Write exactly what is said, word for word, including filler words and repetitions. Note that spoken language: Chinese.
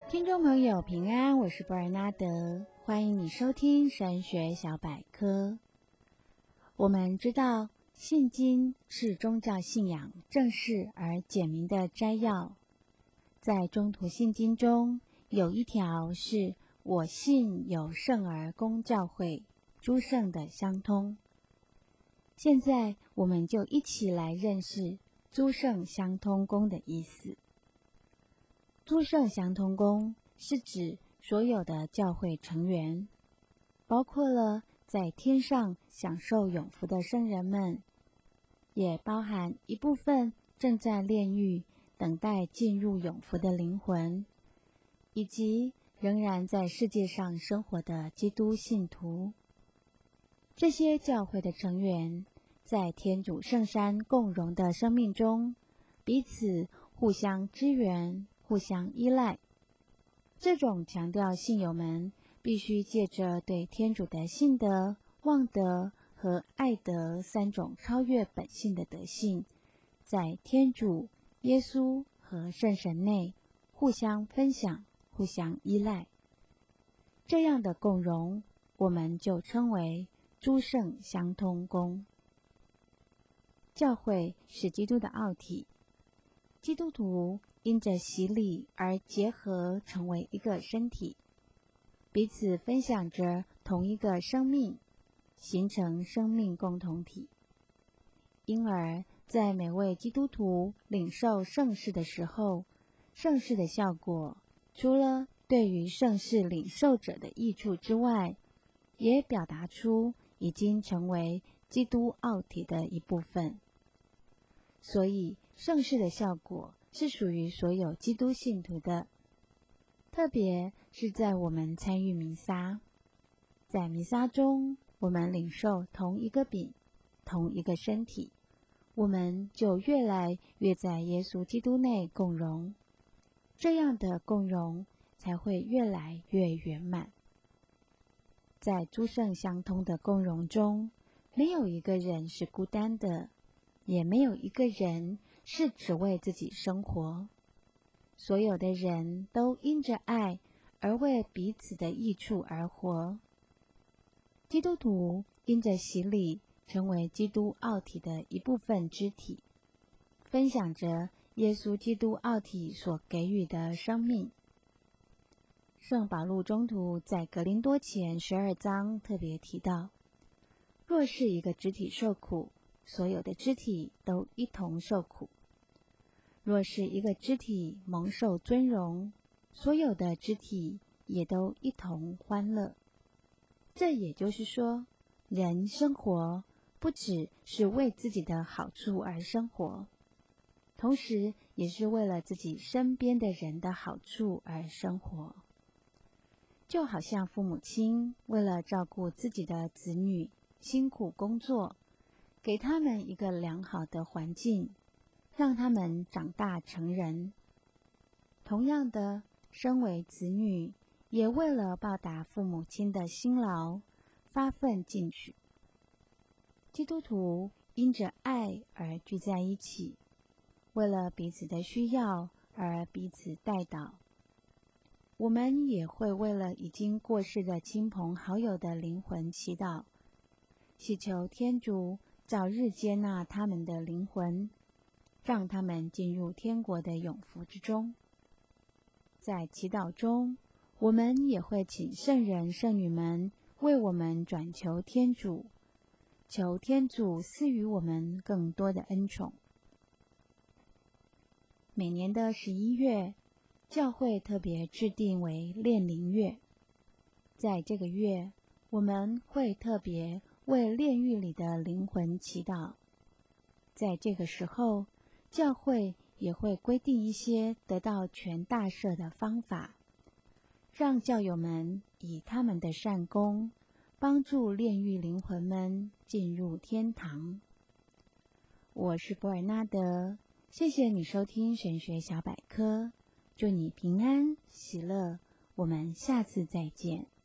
听众朋友平安，我是布尔纳德，欢迎你收听神学小百科。我们知道信经是宗教信仰正式而简明的摘要，在中途信经中有一条是我信有圣而公教会，诸圣的相通。现在我们就一起来认识诸圣相通公的意思。诸圣相通公是指所有的教会成员，包括了在天上享受永福的圣人们，也包含一部分正在炼狱等待进入永福的灵魂，以及仍然在世界上生活的基督信徒。这些教会的成员在天主圣山共荣的生命中，彼此互相支援，互相依赖。这种强调信友们必须借着对天主的信德、望德和爱德三种超越本性的德性，在天主、耶稣和圣神内互相分享、互相依赖。这样的共荣，我们就称为诸圣相通公。教会是基督的奥体，基督徒因着洗礼而结合成为一个身体，彼此分享着同一个生命，形成生命共同体。因而在每位基督徒领受圣事的时候，圣事的效果除了对于圣事领受者的益处之外，也表达出已经成为基督奥体的一部分。所以圣事的效果是属于所有基督信徒的，特别是在我们参与弥撒。在弥撒中，我们领受同一个饼，同一个身体，我们就越来越在耶稣基督内共荣，这样的共荣才会越来越圆满。在诸圣相通的共荣中，没有一个人是孤单的，也没有一个人是只为自己生活。所有的人都因着爱而为彼此的益处而活。基督徒因着洗礼成为基督奥体的一部分肢体，分享着耶稣基督奥体所给予的生命。圣保禄宗徒在格林多前十二章特别提到，若是一个肢体受苦，所有的肢体都一同受苦；若是一个肢体蒙受尊荣，所有的肢体也都一同欢乐。这也就是说，人生活不只是为自己的好处而生活，同时也是为了自己身边的人的好处而生活。就好像父母亲为了照顾自己的子女，辛苦工作，给他们一个良好的环境，让他们长大成人。同样的，身为子女，也为了报答父母亲的辛劳，发奋进取。基督徒因着爱而聚在一起，为了彼此的需要而彼此代祷。我们也会为了已经过世的亲朋好友的灵魂祈祷，祈求天主早日接纳他们的灵魂，让他们进入天国的永福之中。在祈祷中，我们也会请圣人圣女们为我们转求天主，求天主赐予我们更多的恩宠。每年的十一月，教会特别制定为炼灵月。在这个月，我们会特别为炼狱里的灵魂祈祷。在这个时候，教会也会规定一些得到全大赦的方法，让教友们以他们的善功，帮助炼狱灵魂们进入天堂。我是博尔纳德，谢谢你收听神学小百科，祝你平安喜乐，我们下次再见。